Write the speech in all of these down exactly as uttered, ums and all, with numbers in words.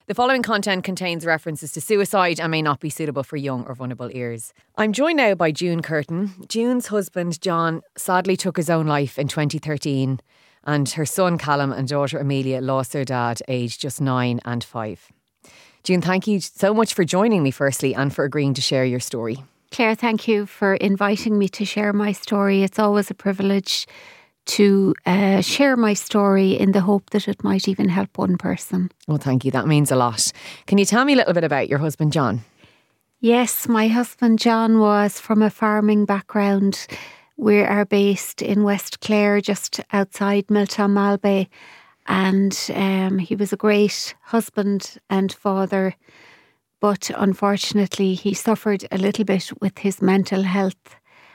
The following content contains references to suicide and may not be suitable for young or vulnerable ears. I'm joined now by June Curtin. June's husband, John, sadly took his own life in twenty thirteen, and her son, Callum, and daughter, Amelia, lost their dad aged just nine and five. June, thank you so much for joining me, firstly, and for agreeing to share your story. Claire, thank you for inviting me to share my story. It's always a privilege to uh, share my story in the hope that it might even help one person. Well, thank you. That means a lot. Can you tell me a little bit about your husband, John? Yes, my husband, John, was from a farming background. We are based in West Clare, just outside Miltown Malbay. And um, he was a great husband and father. But unfortunately, he suffered a little bit with his mental health.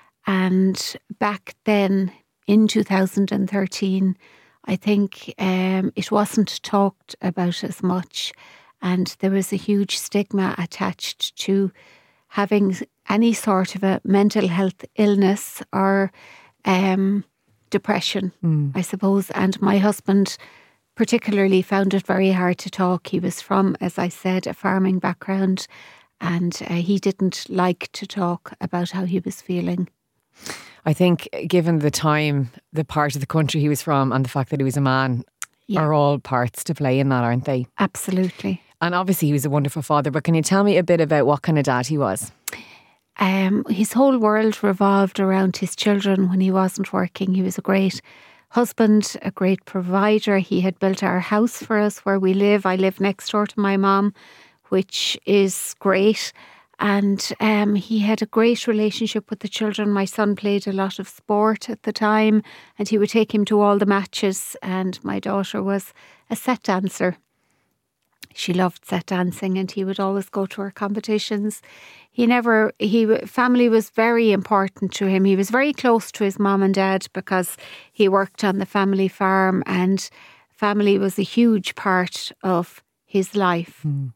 And back then, in two thousand thirteen, I think um, it wasn't talked about as much, and there was a huge stigma attached to having any sort of a mental health illness or um, depression, mm. I suppose. And my husband particularly found it very hard to talk. He was from, as I said, a farming background, and uh, he didn't like to talk about how he was feeling. I think given the time, the part of the country he was from and the fact that he was a man yeah. are all parts to play in that, aren't they? Absolutely. And obviously he was a wonderful father, but can you tell me a bit about what kind of dad he was? Um, his whole world revolved around his children when he wasn't working. He was a great husband, a great provider. He had built our house for us where we live. I live next door to my mum, which is great. And um, he had a great relationship with the children. My son played a lot of sport at the time, and he would take him to all the matches. And my daughter was a set dancer. She loved set dancing, and he would always go to her competitions. He never, he family was very important to him. He was very close to his mum and dad because he worked on the family farm, and family was a huge part of his life. Mm.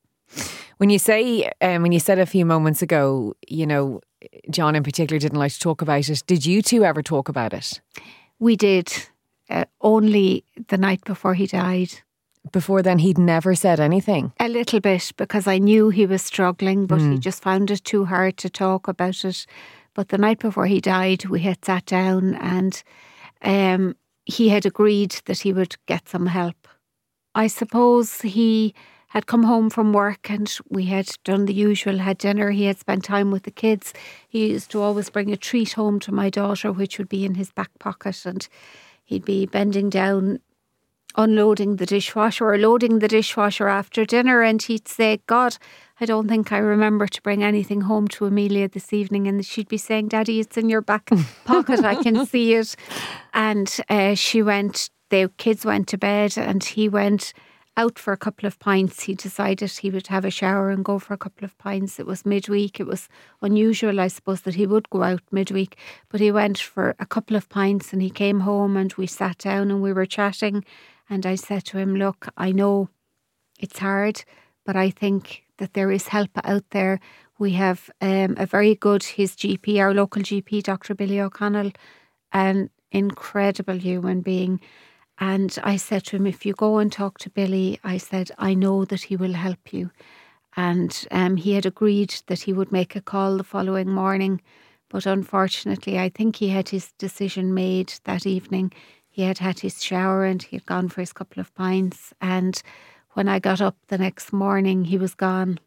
When you say, um, when you said a few moments ago, you know, John in particular didn't like to talk about it. Did you two ever talk about it? We did, uh, only the night before he died. Before then, he'd never said anything? A little bit, because I knew he was struggling, but mm. he just found it too hard to talk about it. But the night before he died, we had sat down, and um, he had agreed that he would get some help. I suppose he had come home from work, and we had done the usual, had dinner. He had spent time with the kids. He used to always bring a treat home to my daughter, which would be in his back pocket, and he'd be bending down, unloading the dishwasher or loading the dishwasher after dinner, and he'd say, God, I don't think I remember to bring anything home to Amelia this evening. And she'd be saying, Daddy, it's in your back pocket, I can see it. And uh, she went, the kids went to bed, and he went out for a couple of pints. He decided he would have a shower and go for a couple of pints. It was midweek. It was unusual, I suppose, that he would go out midweek, but he went for a couple of pints, and he came home, and we sat down and we were chatting, and I said to him, look, I know it's hard, but I think that there is help out there. We have um, a very good, his G P, our local G P, Doctor Billy O'Connell, an incredible human being. And I said to him, if you go and talk to Billy, I said, I know that he will help you. And um, he had agreed that he would make a call the following morning. But unfortunately, I think he had his decision made that evening. He had had his shower and he had gone for his couple of pints. And when I got up the next morning, he was gone.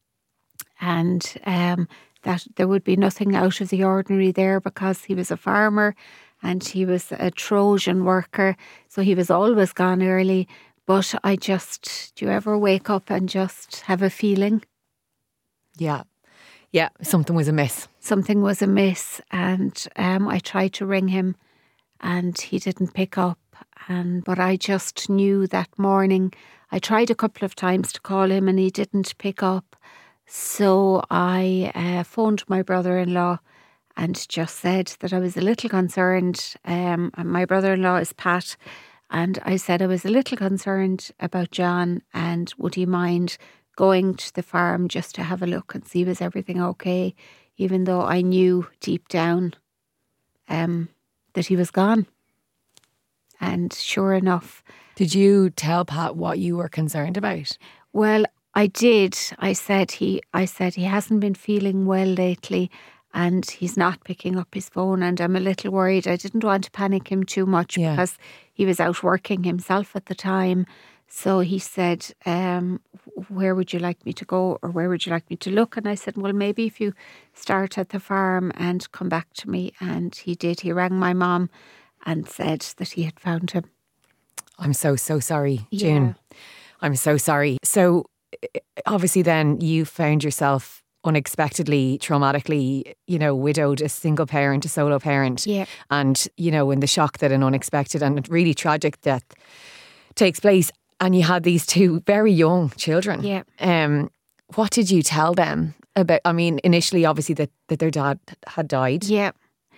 And um, that there would be nothing out of the ordinary there, because he was a farmer and he was a Trojan worker. So he was always gone early. But I just, do you ever wake up and just have a feeling? Yeah. Yeah, something was amiss. Something was amiss. And um, I tried to ring him, and he didn't pick up. And but I just knew that morning. I tried a couple of times to call him, and he didn't pick up. So I uh, phoned my brother-in-law and just said that I was a little concerned. Um, and my brother-in-law is Pat. And I said I was a little concerned about John, and would he mind going to the farm just to have a look and see was everything okay, even though I knew deep down um, that he was gone. And sure enough. Did you tell Pat what you were concerned about? Well, I did. I said he I said he hasn't been feeling well lately and he's not picking up his phone and I'm a little worried. I didn't want to panic him too much Yeah. because he was out working himself at the time. So he said, um, where would you like me to go or where would you like me to look? And I said, well, maybe if you start at the farm and come back to me. And he did. He rang my mum and said that he had found him. I'm so, so sorry, Yeah. June. I'm so sorry. So obviously then you found yourself unexpectedly, traumatically, you know, widowed, a single parent, a solo parent. Yeah. And, you know, in the shock that an unexpected and really tragic death takes place. And you had these two very young children. Yeah. Um, what did you tell them about, I mean, initially, obviously, that, that their dad had died. Yeah.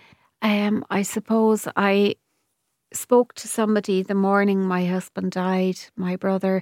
Um, I suppose I spoke to somebody the morning my husband died. My brother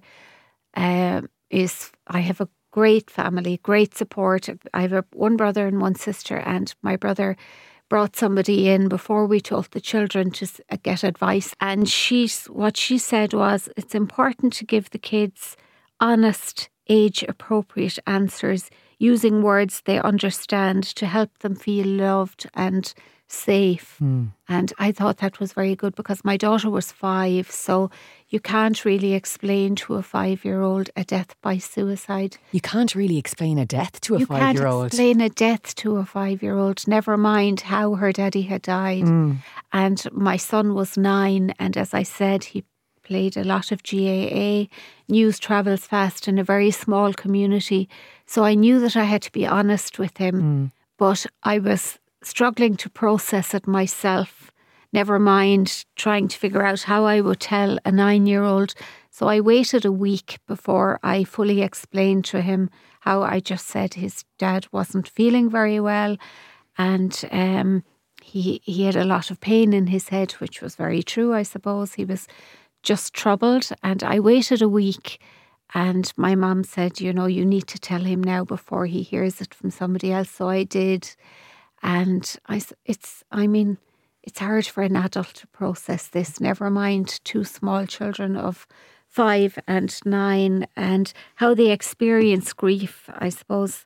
um, is, I have a great family, great support. I have a, one brother and one sister, and my brother brought somebody in before we told the children to get advice. And she's, what she said was, it's important to give the kids honest, age-appropriate answers using words they understand to help them feel loved and safe. Mm. And I thought that was very good because my daughter was five, so you can't really explain to a five-year-old a death by suicide. You can't really explain a death to a you five-year-old. You can't explain a death to a five-year-old, never mind how her daddy had died. Mm. And my son was nine, and as I said, he played a lot of G A A. News travels fast in a very small community. So I knew that I had to be honest with him, Mm. but I was struggling to process it myself, never mind trying to figure out how I would tell a nine-year-old. So I waited a week before I fully explained to him how I just said his dad wasn't feeling very well and um, he, he had a lot of pain in his head, which was very true, I suppose. He was just troubled, and I waited a week. And my mum said, you know, you need to tell him now before he hears it from somebody else. So I did. And I, it's, I mean, it's hard for an adult to process this, never mind two small children of five and nine, and how they experience grief, I suppose,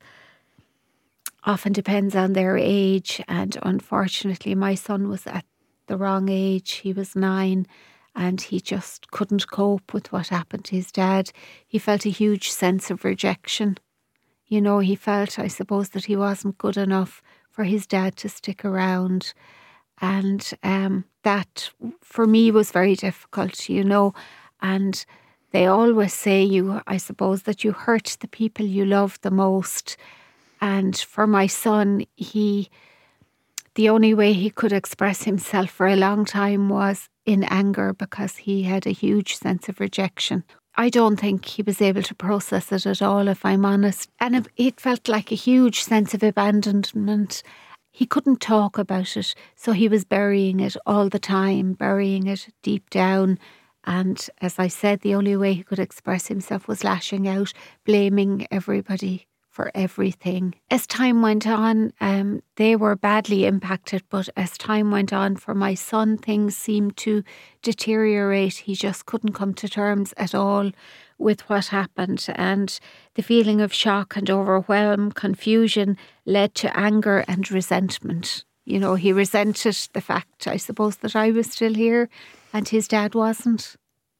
often depends on their age. And unfortunately, my son was at the wrong age. He was nine. And he just couldn't cope with what happened to his dad. He felt a huge sense of rejection. You know, he felt, I suppose, that he wasn't good enough for his dad to stick around. And um, that, for me, was very difficult, you know. And they always say, you, I suppose, that you hurt the people you love the most. And for my son, he... the only way he could express himself for a long time was in anger because he had a huge sense of rejection. I don't think he was able to process it at all, if I'm honest. And it, it felt like a huge sense of abandonment. He couldn't talk about it, so he was burying it all the time, burying it deep down. And as I said, the only way he could express himself was lashing out, blaming everybody for everything. As time went on, um, they were badly impacted, but as time went on for my son, things seemed to deteriorate. He just couldn't come to terms at all with what happened, and the feeling of shock and overwhelm, confusion led to anger and resentment. You know, he resented the fact, I suppose, that I was still here and his dad wasn't.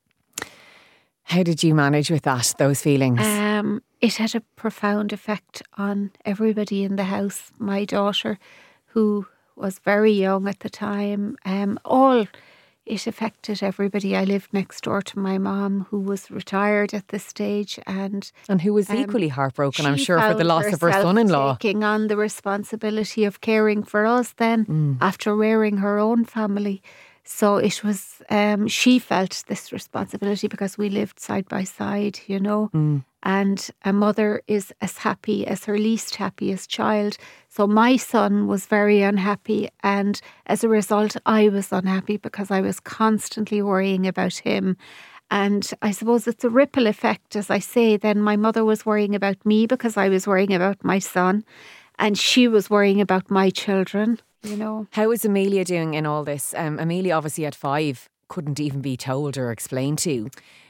How did you manage with that, those feelings? Um, it had a profound effect on everybody in the house. My daughter, who was very young at the time, um, all it affected everybody. I lived next door to my mom, who was retired at this stage, and and who was um, equally heartbroken, I'm she sure, for the found loss of her herself son-in-law. taking on the responsibility of caring for us then, Mm. after rearing her own family. So it was, um, she felt this responsibility because we lived side by side, you know. Mm. And a mother is as happy as her least happiest child. So my son was very unhappy, and as a result, I was unhappy because I was constantly worrying about him. And I suppose it's a ripple effect, as I say. Then my mother was worrying about me because I was worrying about my son, and she was worrying about my children, you know. How is Amelia doing in all this? Um, Amelia, obviously at five, couldn't even be told or explained to.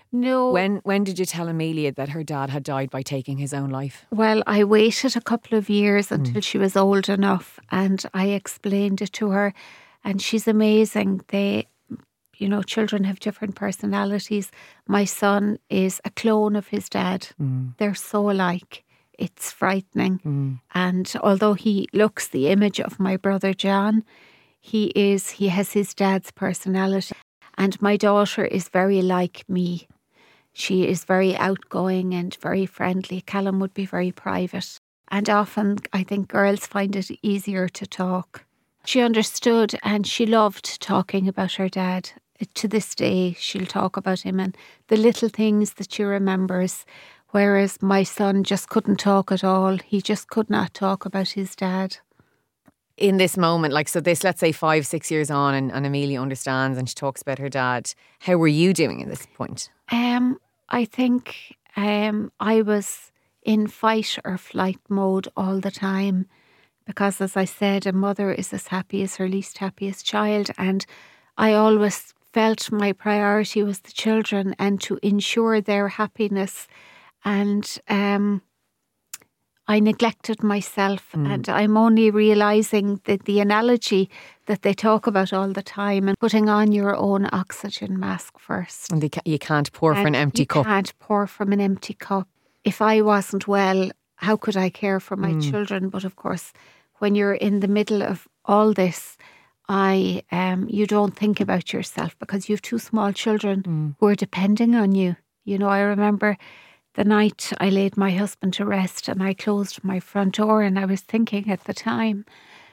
No. When when did you tell Amelia that her dad had died by taking his own life? Well, I waited a couple of years until mm. she was old enough, and I explained it to her, and she's amazing. They, you know, children have different personalities. My son is a clone of his dad. Mm. They're so alike. It's frightening. Mm. And although he looks the image of my brother John, he is, he has his dad's personality. And my daughter is very like me. She is very outgoing and very friendly. Callum would be very private. And often I think girls find it easier to talk. She understood and she loved talking about her dad. To this day, she'll talk about him and the little things that she remembers. Whereas my son just couldn't talk at all. He just could not talk about his dad. In this moment, like, so this, let's say five, six years on and, and Amelia understands and she talks about her dad. How were you doing at this point? Um, I think um, I was in fight or flight mode all the time because, as I said, a mother is as happy as her least happiest child, and I always felt my priority was the children and to ensure their happiness, and um, I neglected myself. Mm. And I'm only realising that the analogy that they talk about all the time and putting on your own oxygen mask first. And you can't pour and from an empty you cup. You can't pour from an empty cup. If I wasn't well, how could I care for my mm. children? But of course, when you're in the middle of all this, I um, you don't think about yourself because you have two small children mm. who are depending on you. You know, I remember the night I laid my husband to rest and I closed my front door, and I was thinking at the time,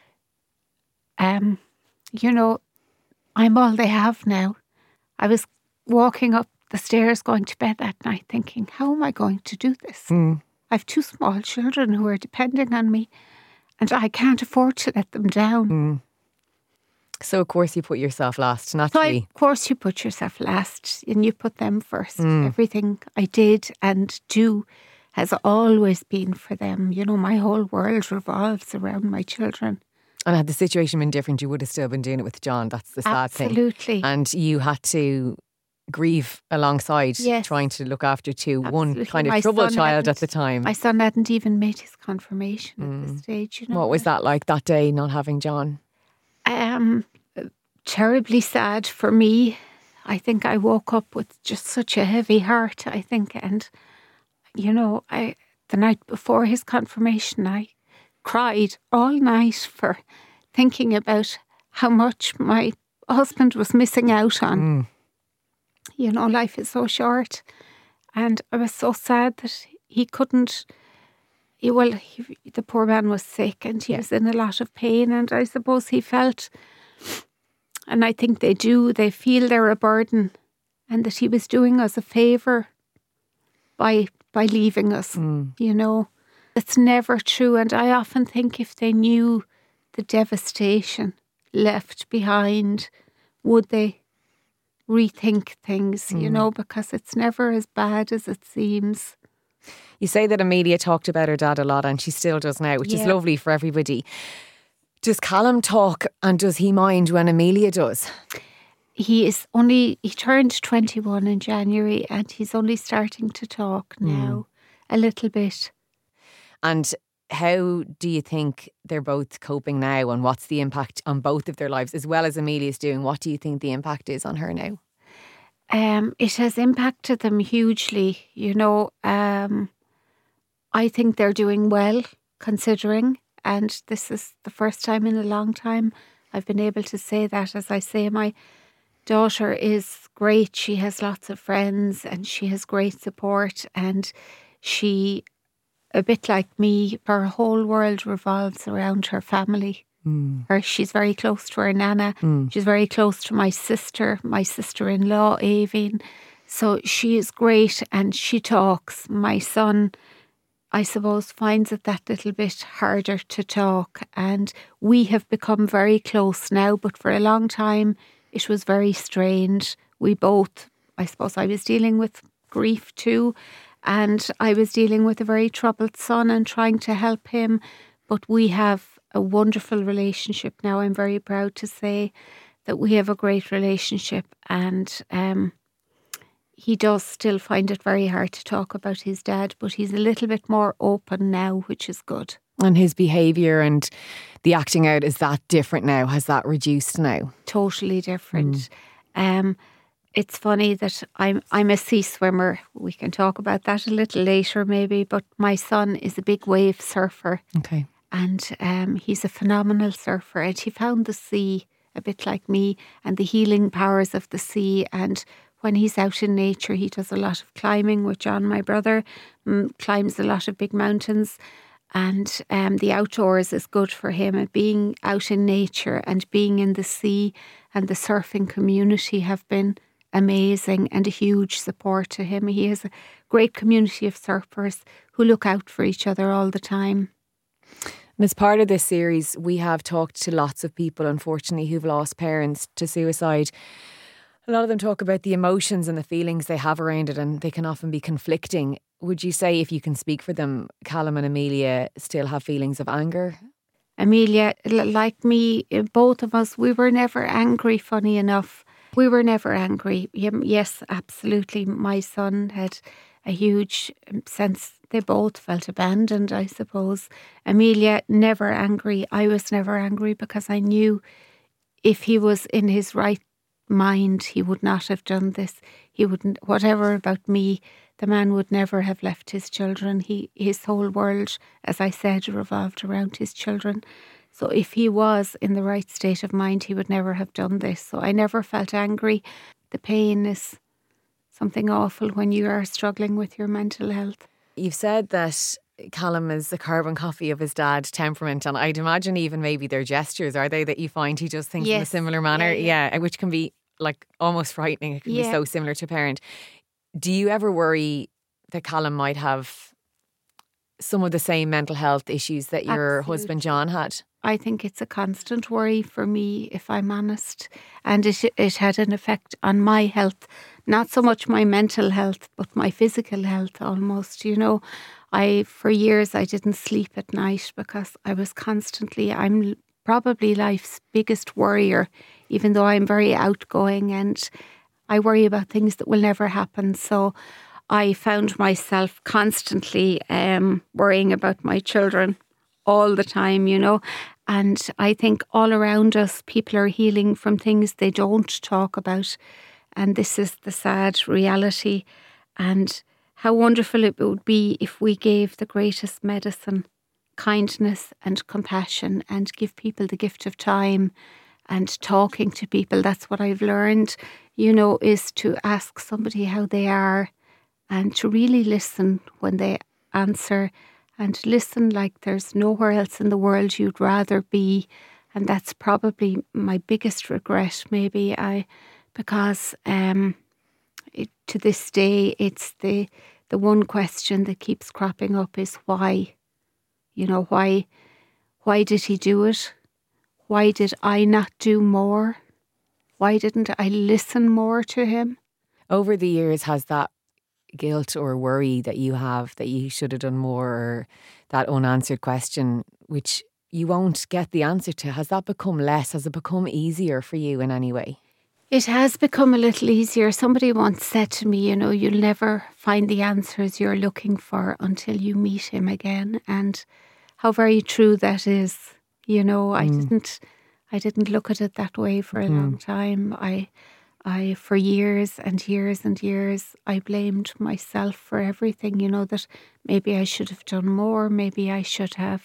um, you know, I'm all they have now. I was walking up the stairs going to bed that night thinking, how am I going to do this? Mm. I have two small children who are depending on me and I can't afford to let them down. Mm. So, of course, you put yourself last, naturally. So, of course, you put yourself last and you put them first. Mm. Everything I did and do has always been for them. You know, my whole world revolves around my children. And had the situation been different, you would have still been doing it with John. That's the sad Absolutely. thing. Absolutely. And you had to grieve alongside yes. trying to look after two, Absolutely. one kind of my troubled child at the time. My son hadn't even made his confirmation mm. at this stage. You know, what was that like that day, not having John? Um, terribly sad for me. I think I woke up with just such a heavy heart, I think. And, you know, I the night before his confirmation, I cried all night for thinking about how much my husband was missing out on. Mm. You know, life is so short. And I was so sad that he couldn't, he, well, he, the poor man was sick and he yeah. was in a lot of pain. And I suppose he felt, and I think they do, they feel they're a burden and that he was doing us a favour by by leaving us, mm. you know. It's never true. And I often think if they knew the devastation left behind, would they rethink things, mm. you know, because it's never as bad as it seems. You say that Amelia talked about her dad a lot and she still does now, which yeah. is lovely for everybody. Does Callum talk and does he mind when Amelia does? He is only, he turned twenty-one in January and he's only starting to talk now mm. a little bit. And how do you think they're both coping now and what's the impact on both of their lives as well as Amelia's doing? What do you think the impact is on her now? Um, it has impacted them hugely. You know, um, I think they're doing well considering, and this is the first time in a long time I've been able to say that. As I say, my daughter is great. She has lots of friends and she has great support, and she, a bit like me, her whole world revolves around her family. Mm. Her, she's very close to her nana. Mm. She's very close to my sister, my sister-in-law, Aveen. So she is great and she talks. My son, I suppose, finds it that little bit harder to talk. And we have become very close now, but for a long time it was very strange. We both, I suppose I was dealing with grief too. And I was dealing with a very troubled son and trying to help him. But we have a wonderful relationship now. I'm very proud to say that we have a great relationship. And, um, he does still find it very hard to talk about his dad, but he's a little bit more open now, which is good. And his behaviour and the acting out, is that different now? Has that reduced now? Totally different. Mm. Um, it's funny that I'm I'm a sea swimmer. We can talk about that a little later maybe, but my son is a big wave surfer. Okay. And um, he's a phenomenal surfer, and he found the sea a bit like me and the healing powers of the sea. And when he's out in nature, he does a lot of climbing with John, my brother, um, climbs a lot of big mountains. And um, the outdoors is good for him. And being out in nature and being in the sea and the surfing community have been amazing and a huge support to him. He has a great community of surfers who look out for each other all the time. And as part of this series, we have talked to lots of people, unfortunately, who've lost parents to suicide. A lot of them talk about the emotions and the feelings they have around it, and they can often be conflicting. Would you say, if you can speak for them, Callum and Amelia still have feelings of anger? Amelia, like me, both of us, we were never angry, funny enough. We were never angry. Yes, absolutely. My son had a huge sense, they both felt abandoned, I suppose. Amelia, never angry. I was never angry because I knew if he was in his right mind, he would not have done this. He wouldn't, whatever about me, the man would never have left his children. He, his whole world, as I said, revolved around his children. So if he was in the right state of mind, he would never have done this. So I never felt angry. The pain is something awful when you are struggling with your mental health. You've said that Callum is a carbon copy of his dad's temperament, and I'd imagine even maybe their gestures, are they, that you find he does things yes. in a similar manner? Yeah, yeah. yeah, which can be like almost frightening. It can yeah. be so similar to a parent. Do you ever worry that Callum might have some of the same mental health issues that your Absolutely. husband John had? I think it's a constant worry for me, if I'm honest. And it it had an effect on my health. Not so much my mental health, but my physical health almost. You know, I for years I didn't sleep at night because I was constantly, I'm probably life's biggest worrier, even though I'm very outgoing and I worry about things that will never happen. So I found myself constantly um, worrying about my children all the time, you know. And I think all around us, people are healing from things they don't talk about. And this is the sad reality. And how wonderful it would be if we gave the greatest medicine, kindness and compassion, and give people the gift of time and talking to people. That's what I've learned, you know, is to ask somebody how they are and to really listen when they answer, and listen like there's nowhere else in the world you'd rather be. And that's probably my biggest regret, maybe, I because um, it, to this day, it's the the one question that keeps cropping up is why? You know, why? Why did he do it? Why did I not do more? Why didn't I listen more to him? Over the years, has that guilt or worry that you have that you should have done more, or that unanswered question which you won't get the answer to, has that become less? Has it become easier for you in any way? It has become a little easier. Somebody once said to me, you know, you'll never find the answers you're looking for until you meet him again. And how very true that is. You know, I mm. didn't I didn't look at it that way for a mm. long time. I I, for years and years and years, I blamed myself for everything, you know, that maybe I should have done more, maybe I should have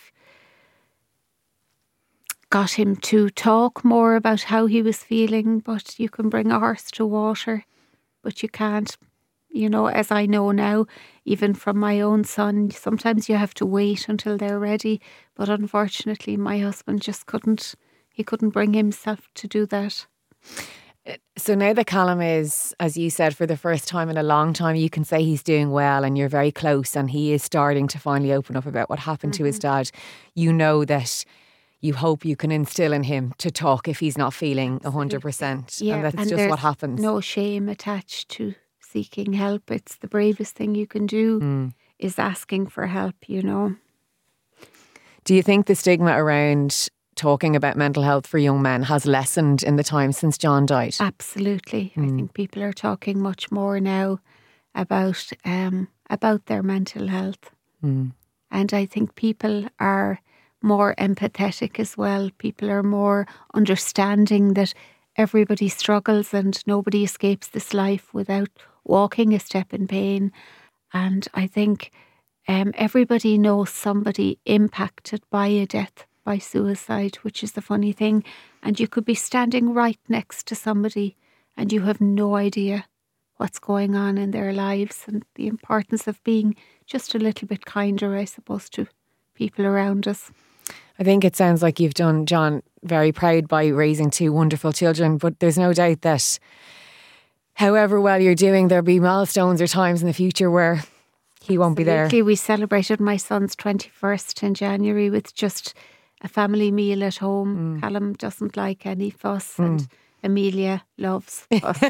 got him to talk more about how he was feeling. But you can bring a horse to water, but you can't, you know, as I know now, even from my own son, sometimes you have to wait until they're ready. But unfortunately, my husband just couldn't, he couldn't bring himself to do that. So now that Callum is, as you said, for the first time in a long time, you can say he's doing well and you're very close, and he is starting to finally open up about what happened mm-hmm. to his dad. You know that you hope you can instill in him to talk if he's not feeling one hundred percent. Yeah, and that's and just what happens. No shame attached to seeking help. It's the bravest thing you can do mm. is asking for help, you know. Do you think the stigma around talking about mental health for young men has lessened in the time since John died? Absolutely. Mm. I think people are talking much more now about um, about their mental health. Mm. And I think people are more empathetic as well. People are more understanding that everybody struggles and nobody escapes this life without walking a step in pain. And I think um, everybody knows somebody impacted by a death, by suicide, which is the funny thing. And you could be standing right next to somebody and you have no idea what's going on in their lives, and the importance of being just a little bit kinder, I suppose, to people around us. I think it sounds like you've done John very proud by raising two wonderful children, but there's no doubt that however well you're doing, there'll be milestones or times in the future where he won't Absolutely. be there. We celebrated my son's twenty-first in January with just a family meal at home. Mm. Callum doesn't like any fuss mm. and Amelia loves fuss.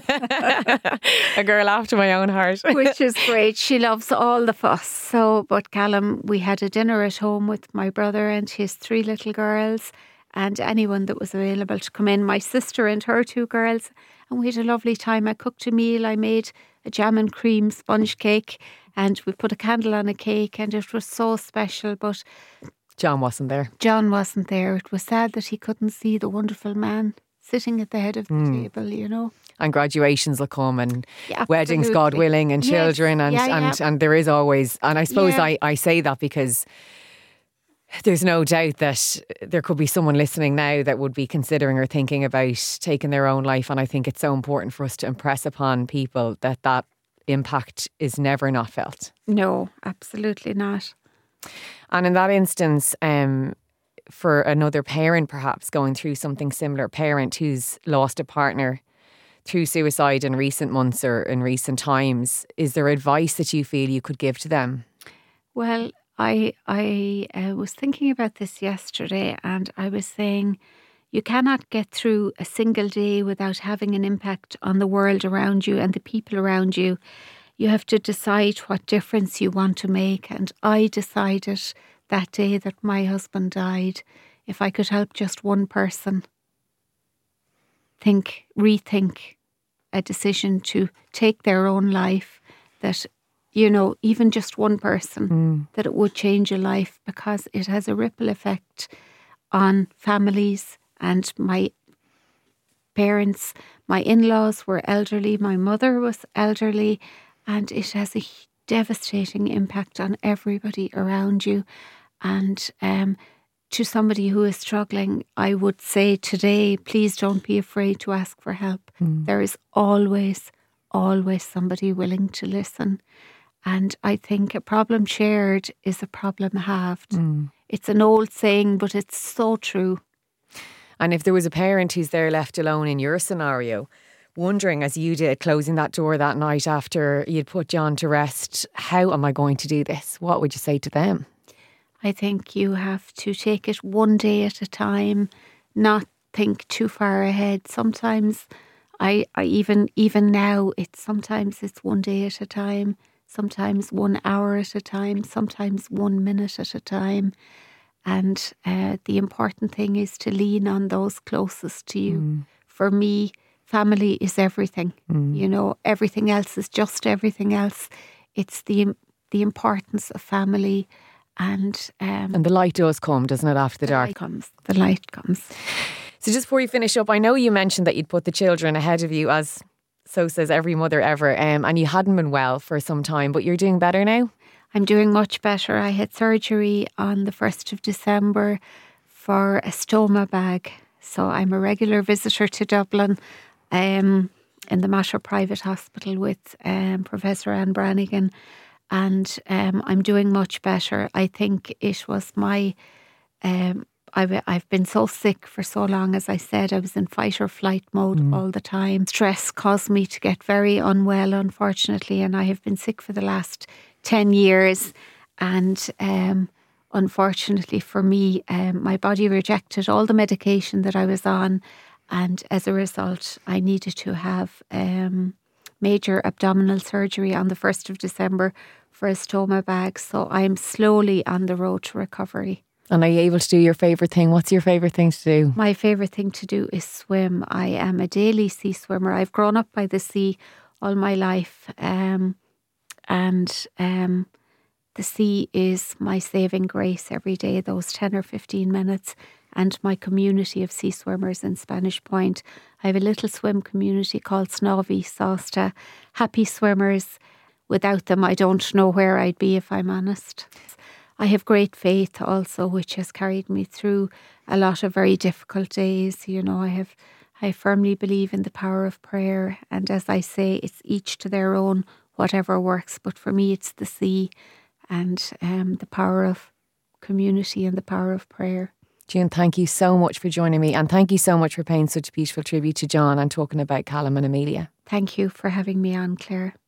A girl after my own heart. Which is great. She loves all the fuss. So, but Callum, we had a dinner at home with my brother and his three little girls and anyone that was available to come in. My sister and her two girls. And we had a lovely time. I cooked a meal. I made a jam and cream sponge cake and we put a candle on a cake and it was so special. But John wasn't there. John wasn't there. It was sad that he couldn't see the wonderful man sitting at the head of the mm. table, you know. And graduations will come and yeah, weddings, God willing, and children. Yes. And, yeah, and, yeah. and there is always, and I suppose yeah. I, I say that because there's no doubt that there could be someone listening now that would be considering or thinking about taking their own life. And I think it's so important for us to impress upon people that that impact is never not felt. No, absolutely not. And in that instance, um, for another parent perhaps going through something similar, parent who's lost a partner through suicide in recent months or in recent times, is there advice that you feel you could give to them? Well, I I uh, was thinking about this yesterday and I was saying you cannot get through a single day without having an impact on the world around you and the people around you. You have to decide what difference you want to make. And I decided that day that my husband died, if I could help just one person think, rethink a decision to take their own life, that, you know, even just one person, mm. that it would change a life because it has a ripple effect on families. And my parents, my in-laws were elderly, my mother was elderly, and it has a devastating impact on everybody around you. And um, to somebody who is struggling, I would say today, please don't be afraid to ask for help. Mm. There is always, always somebody willing to listen. And I think a problem shared is a problem halved. Mm. It's an old saying, but it's so true. And if there was a parent who's there left alone in your scenario, wondering as you did, closing that door that night after you'd put John to rest, how am I going to do this? What would you say to them? I think you have to take it one day at a time, not think too far ahead. Sometimes I, I even even now it's sometimes it's one day at a time, sometimes one hour at a time, sometimes one minute at a time. And uh, the important thing is to lean on those closest to you. Mm. For me, family is everything. Mm. You know, everything else is just everything else. It's the the importance of family. And um, and the light does come, doesn't it, after the, the dark? Light comes. The light comes. So just before you finish up, I know you mentioned that you'd put the children ahead of you, as so says every mother ever, um, and you hadn't been well for some time, but you're doing better now? I'm doing much better. I had surgery on the first of December for a stoma bag. So I'm a regular visitor to Dublin um, in the Mater Private Hospital with um, Professor Anne Brannigan. And um, I'm doing much better. I think it was my, um, I've, I've been so sick for so long. As I said, I was in fight or flight mode mm. all the time. Stress caused me to get very unwell, unfortunately. And I have been sick for the last ten years. And um, unfortunately for me, um, my body rejected all the medication that I was on. And as a result, I needed to have um, major abdominal surgery on the first of December for a stoma bag. So I'm slowly on the road to recovery. And are you able to do your favourite thing? What's your favourite thing to do? My favourite thing to do is swim. I am a daily sea swimmer. I've grown up by the sea all my life. Um, and um, the sea is my saving grace every day, those ten or fifteen minutes. And my community of sea swimmers in Spanish Point. I have a little swim community called Snovi Sosta. Happy swimmers. Without them, I don't know where I'd be, if I'm honest. I have great faith also, which has carried me through a lot of very difficult days. You know, I have, I firmly believe in the power of prayer. And as I say, it's each to their own, whatever works. But for me, it's the sea and um, the power of community and the power of prayer. June, thank you so much for joining me, and thank you so much for paying such a beautiful tribute to John and talking about Callum and Amelia. Thank you for having me on, Claire.